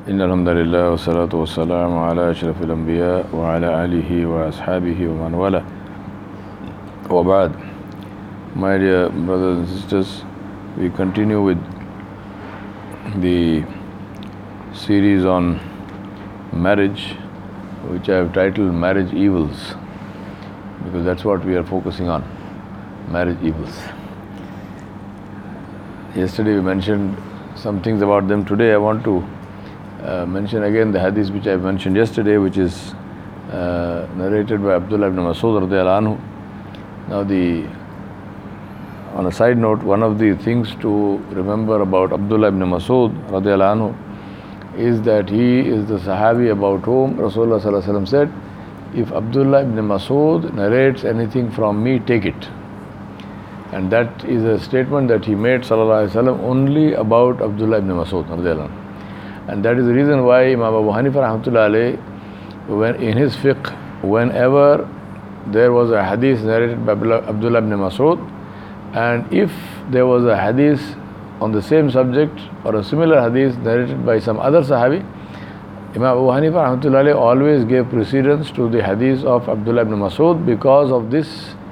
إن الحمد لله والصلاة والسلام على أشرف الأنبياء وعلى آله وأصحابه ومن والاه وبعد. My dear brothers and sisters, we continue with the series on marriage, which I have titled Marriage Evils, because that's what we are focusing on, marriage evils. Yesterday we mentioned some things about them. Today I want to mention again the hadith which I mentioned yesterday, which is narrated by Abdullah ibn Mas'ud radiyallahu anhu. Now, on a side note, one of the things to remember about Abdullah ibn Mas'ud radiyallahu anhu is that he is the Sahabi about whom Rasulullah sallallahu alaihi wasallam said, if Abdullah ibn Mas'ud narrates anything from me, take it. And that is a statement that he made sallallahu alaihi wasallam only about Abdullah ibn Mas'ud radiyallahu anhu. And that is the reason why Imam Abu Hanifa rahmatullahi alayhi, when in his fiqh, whenever there was a hadith narrated by Abdullah ibn Mas'ud, and if there was a hadith on the same subject or a similar hadith narrated by some other Sahabi, Imam Abu Hanifa rahmatullahi alayhi always gave precedence to the hadith of Abdullah ibn Mas'ud because of this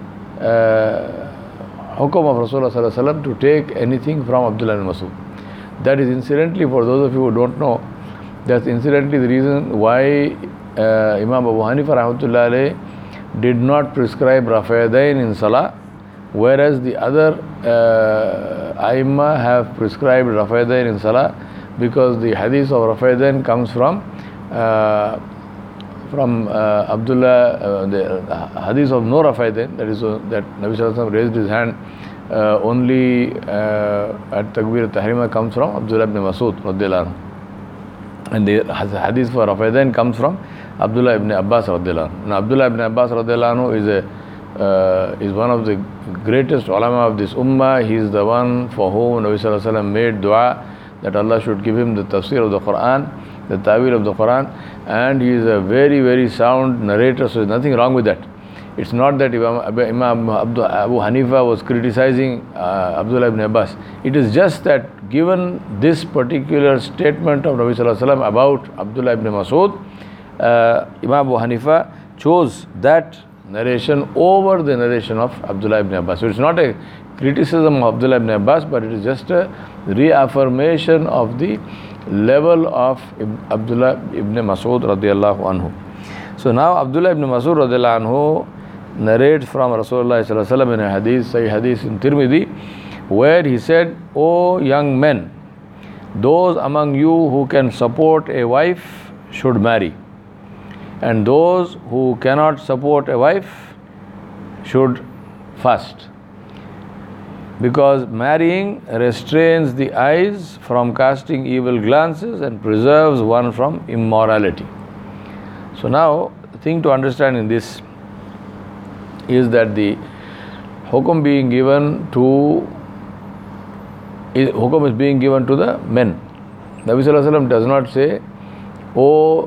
hukum of Rasulullah sallallahu alaihi wasallam to take anything from Abdullah ibn Mas'ud. That is incidentally, for those of you who don't know, that's incidentally the reason why Imam Abu Hanifa rahmatullahi alayhi did not prescribe Rafa'adain in Salah, whereas the other Aimma have prescribed Rafa'adain in Salah, because the hadith of Rafa'adain comes from Abdullah, the hadith of no Rafa'adain, that is that Nabi sallallahu alaihi wasallam raised his hand only at Takbir al-Tahrima, comes from Abdullah ibn Mas'ud radiyallahu anhu. And the hadith for Rafa'adain comes from Abdullah ibn Abbas radiyallahu anhu. Now, Abdullah ibn Abbas radiyallahu anhu is one of the greatest ulama of this ummah. He is the one for whom Nabi sallallahu alaihi wasallam made dua that Allah should give him the tafsir of the Quran, the ta'wil of the Quran, and he is a very, very sound narrator, so there is nothing wrong with that. It's not that Imam Abu Hanifa was criticizing Abdullah ibn Abbas. It is just that given this particular statement of Nabi sallallahu alaihi wasallam about Abdullah ibn Mas'ud, Imam Abu Hanifa chose that narration over the narration of Abdullah ibn Abbas. So it's not a criticism of Abdullah ibn Abbas, but it is just a reaffirmation of the level of Abdullah ibn Mas'ud radiyallahu anhu. So now Abdullah ibn Mas'ud radiyallahu anhu narrates from Rasulullah sallallahu alaihi wasallam in a hadith, Sahih hadith in Tirmidhi, where he said, O young men, those among you who can support a wife should marry, and those who cannot support a wife should fast, because marrying restrains the eyes from casting evil glances and preserves one from immorality. So now, the thing to understand in this is that the hukum being given to hukum is being given to the men. Nabi sallallahu alaihi wasallam does not say, O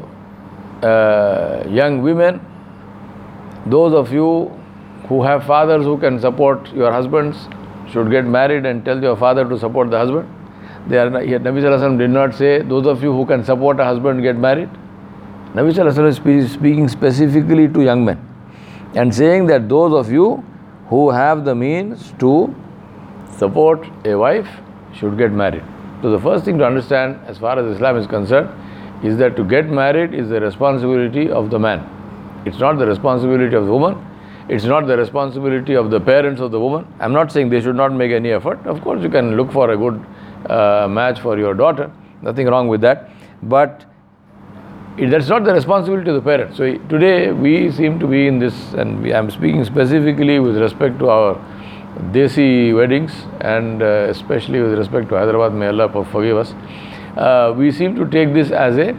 young women, those of you who have fathers who can support your husbands should get married and tell your father to support the husband. Nabi sallallahu alaihi wasallam did not say, those of you who can support a husband get married. Nabi sallallahu alaihi wasallam is speaking specifically to young men and saying that those of you who have the means to support a wife should get married. So the first thing to understand as far as Islam is concerned is that to get married is the responsibility of the man. It's not the responsibility of the woman. It's not the responsibility of the parents of the woman. I'm not saying they should not make any effort. Of course, you can look for a good match for your daughter. Nothing wrong with that. But that's not the responsibility of the parents. So today we seem to be in this, and I'm speaking specifically with respect to our Desi weddings, and especially with respect to Hyderabad, may Allah forgive us. We seem to take this as a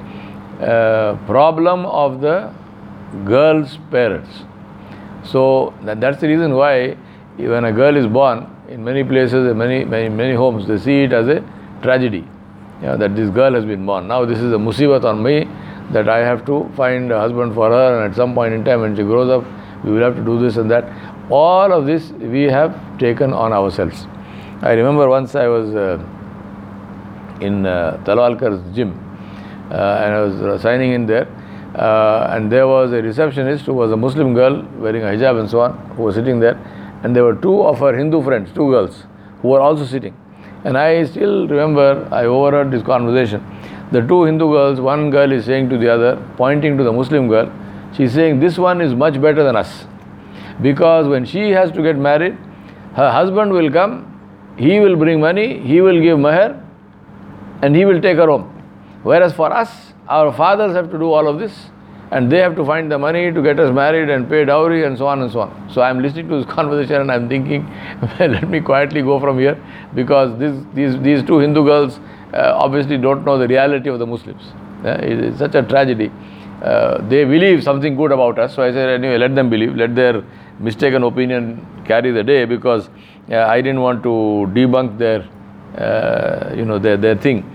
problem of the girl's parents. So that's the reason why when a girl is born, in many places, in many homes, they see it as a tragedy, that this girl has been born. Now this is a musibat on me, that I have to find a husband for her, and at some point in time when she grows up, we will have to do this and that. All of this we have taken on ourselves. I remember once I was in Talwalkar's gym, and I was signing in there. And there was a receptionist who was a Muslim girl wearing a hijab and so on, who was sitting there. And there were two of her Hindu friends, two girls, who were also sitting. And I still remember, I overheard this conversation. The two Hindu girls, one girl is saying to the other, pointing to the Muslim girl, she's saying, this one is much better than us. Because when she has to get married, her husband will come, he will bring money, he will give mahr, and he will take her home. Whereas for us, our fathers have to do all of this, and they have to find the money to get us married and pay dowry and so on and so on. So I'm listening to this conversation and I'm thinking, well, let me quietly go from here, because these two Hindu girls obviously don't know the reality of the Muslims. It's such a tragedy. They believe something good about us, so I said, anyway, let them believe, let their mistaken opinion carry the day, because I didn't want to debunk their thing.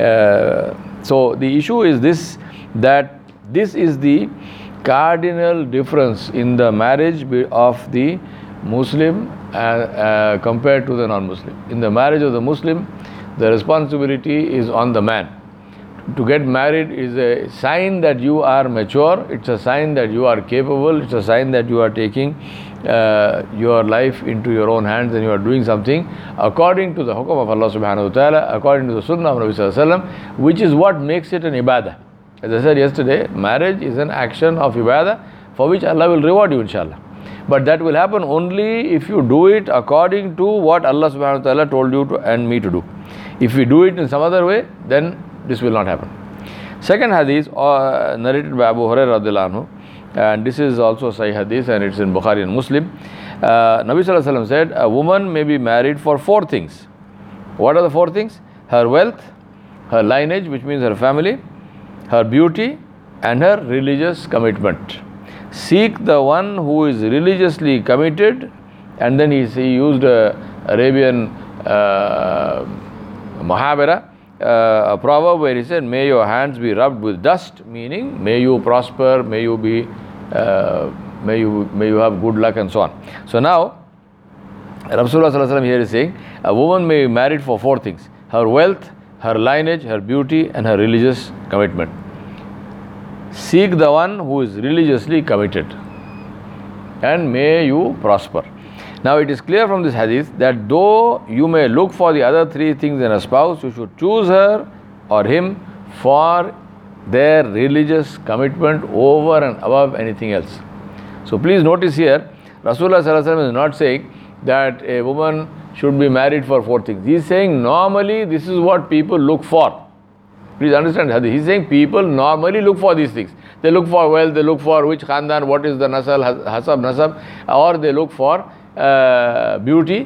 So the issue is this, that this is the cardinal difference in the marriage of the Muslim compared to the non-Muslim. In the marriage of the Muslim, the responsibility is on the man. To get married is a sign that you are mature, it's a sign that you are capable, it's a sign that you are taking your life into your own hands and you are doing something according to the hukum of Allah subhanahu wa ta'ala, according to the sunnah of Nabi sallallahu alayhi wa sallam, which is what makes it an ibadah. As I said yesterday, marriage is an action of ibadah for which Allah will reward you, inshallah. But that will happen only if you do it according to what Allah subhanahu wa ta'ala told you to and me to do. If we do it in some other way, then this will not happen. Second hadith narrated by Abu Hurairah radhiyallahu anhu, and this is also Sahih hadith and it's in Bukhari and Muslim. Nabi sallallahu alaihi wasallam said, a woman may be married for four things. What are the four things? Her wealth, her lineage, which means her family, her beauty, and her religious commitment. Seek the one who is religiously committed, and then he used Arabian Muhabara, a proverb where he said, may your hands be rubbed with dust, meaning may you prosper, may you be may you have good luck and so on. So now Rasulullah sallallahu alaihi wasallam here is saying a woman may be married for four things: her wealth, her lineage, her beauty, and her religious commitment. Seek the one who is religiously committed, and may you prosper. Now it is clear from this hadith that though you may look for the other three things in a spouse, you should choose her or him for their religious commitment over and above anything else. So please notice here, Rasulullah sallallahu alaihi wasallam is not saying that a woman should be married for four things. He is saying normally this is what people look for. Please understand hadith. He is saying people normally look for these things. They look for wealth, they look for which khandan, what is the nasal, hasab, nasab, or they look for beauty.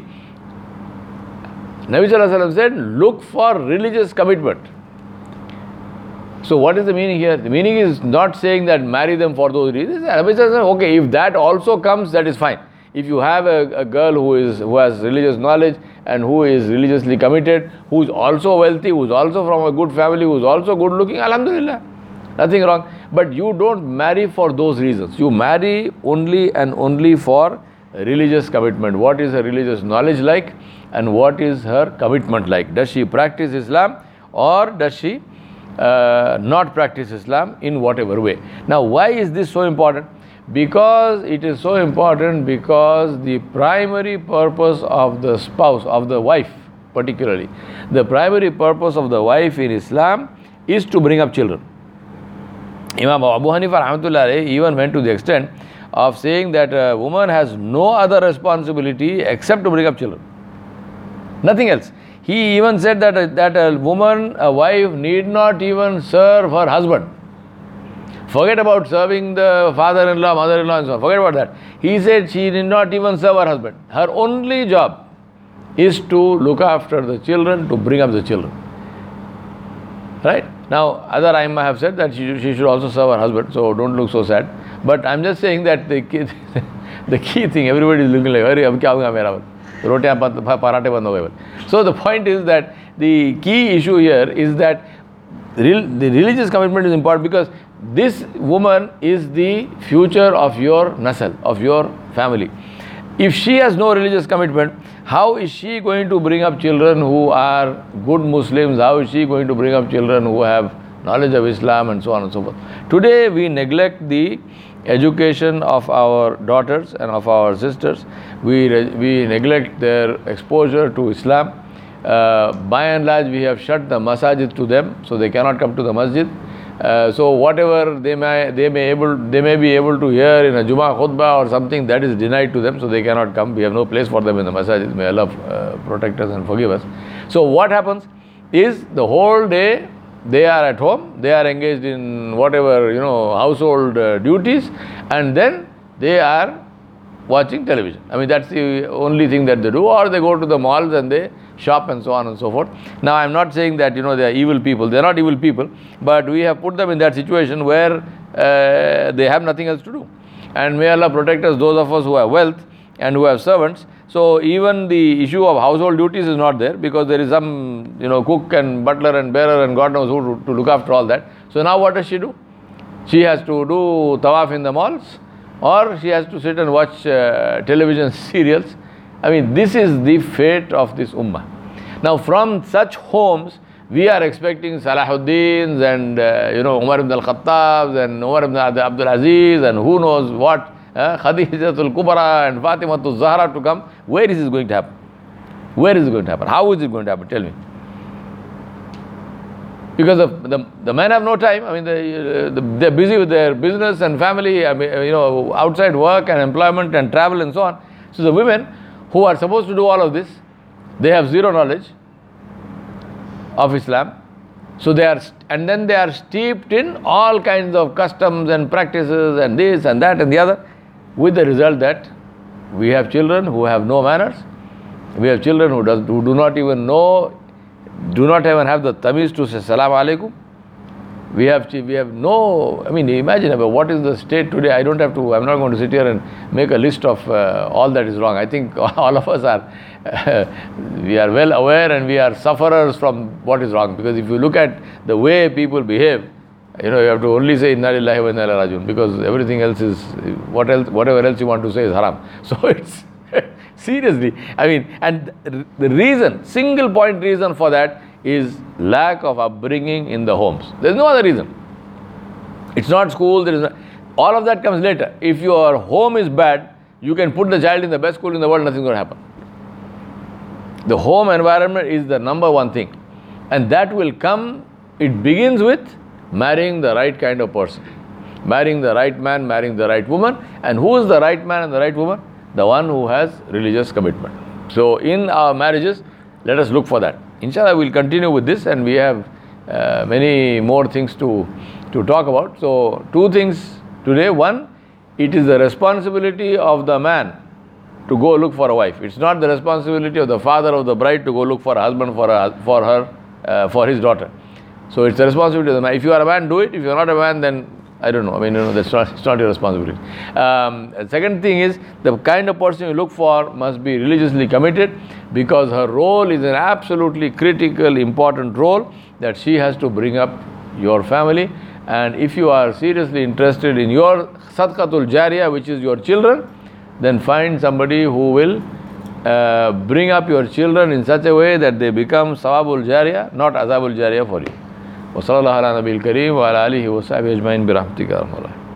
Nabi sallallahu alaihi wasallam said, look for religious commitment. So what is the meaning here? The meaning is not saying that marry them for those reasons. Nabi sallallahu alaihi wasallam, okay, if that also comes, that is fine. If you have a girl who has religious knowledge and who is religiously committed, who is also wealthy, who is also from a good family, who is also good looking, alhamdulillah, nothing wrong. But you don't marry for those reasons. You marry only and only for religious commitment. What is her religious knowledge like, and what is her commitment like? Does she practice Islam, or does she not practice Islam in whatever way? Now why is this so important? Because it is so important because the primary purpose of the spouse, of the wife particularly, the primary purpose of the wife in Islam is to bring up children. Imam Abu Hanifa rahmatullah even went to the extent of saying that a woman has no other responsibility except to bring up children. Nothing else. He even said that a woman, a wife, need not even serve her husband. Forget about serving the father-in-law, mother-in-law and so on. Forget about that. He said she did not even serve her husband. Her only job is to look after the children, to bring up the children. Right? Now, other Aimma have said that she should also serve her husband, so don't look so sad. But I'm just saying that the key thing, everybody is looking like, ab kya hoga mera? Rotiyan parathe band ho gaye. So the point is that the key issue here is that the religious commitment is important, because this woman is the future of your nasal, of your family. If she has no religious commitment, how is she going to bring up children who are good Muslims? How is she going to bring up children who have knowledge of Islam and so on and so forth. Today we neglect the education of our daughters and of our sisters. We neglect their exposure to Islam. By and large, we have shut the masajid to them, so they cannot come to the masjid. So whatever they may be able to hear in a Jummah khutbah or something, that is denied to them, so they cannot come. We have no place for them in the masajid. May Allah protect us and forgive us. So what happens is, the whole day they are at home, they are engaged in whatever household duties, and then they are watching television. I mean, that's the only thing that they do. Or they go to the malls and they shop and so on and so forth. Now, I'm not saying that they are evil people. They are not evil people, but we have put them in that situation where they have nothing else to do. And may Allah protect us, those of us who have wealth and who have servants. So even the issue of household duties is not there, because there is some cook and butler and bearer and God knows who to look after all that. So now what does she do? She has to do tawaf in the malls, or she has to sit and watch television serials. I mean, this is the fate of this ummah. Now, from such homes, we are expecting Salahuddins and Umar ibn al-Khattabs and Umar ibn Abdul Aziz and who knows what, Khadijatul Kubra and Fatimatul Zahra to come. Where is this going to happen? Where is it going to happen? How is it going to happen? Tell me. Because the men have no time. I mean, they're busy with their business and family, outside work and employment and travel and so on. So the women who are supposed to do all of this, they have zero knowledge of Islam. So they are steeped in all kinds of customs and practices and this and that and the other, with the result that we have children who have no manners. We have children who do not even have the tamiz to say Salaam Alaikum. We have no, I mean, imagine about what is the state today. I'm not going to sit here and make a list of all that is wrong. I think all of us we are well aware, and we are sufferers from what is wrong. Because if you look at the way people behave, you have to only say Inna Lillahi wa Inna Ilaihi Raji'un, because everything else is, whatever else you want to say is haram. So it's, seriously, I mean, and the reason, single point reason for that is lack of upbringing in the homes. There's no other reason. It's not school, all of that comes later. If your home is bad, you can put the child in the best school in the world, nothing's going to happen. The home environment is the number one thing. And that will come, it begins with marrying the right kind of person. Marrying the right man, marrying the right woman. And who is the right man and the right woman? The one who has religious commitment. So in our marriages, let us look for that. Inshallah, we'll continue with this, and we have many more things to talk about. So, two things today. One, it is the responsibility of the man to go look for a wife. It's not the responsibility of the father of the bride to go look for a husband for his daughter. So it's the responsibility of the man. If you are a man, do it. If you are not a man, then I don't know. I mean, it's not your responsibility. Second thing is, the kind of person you look for must be religiously committed, because her role is an absolutely critical, important role, that she has to bring up your family. And if you are seriously interested in your sadqatul jariyah, which is your children, then find somebody who will bring up your children in such a way that they become sawabul jariyah, not azabul jariyah for you. وصلى الله على نبي الكريم وعلى آله وصحبه أجمعين برحمتك يا رب العالمين.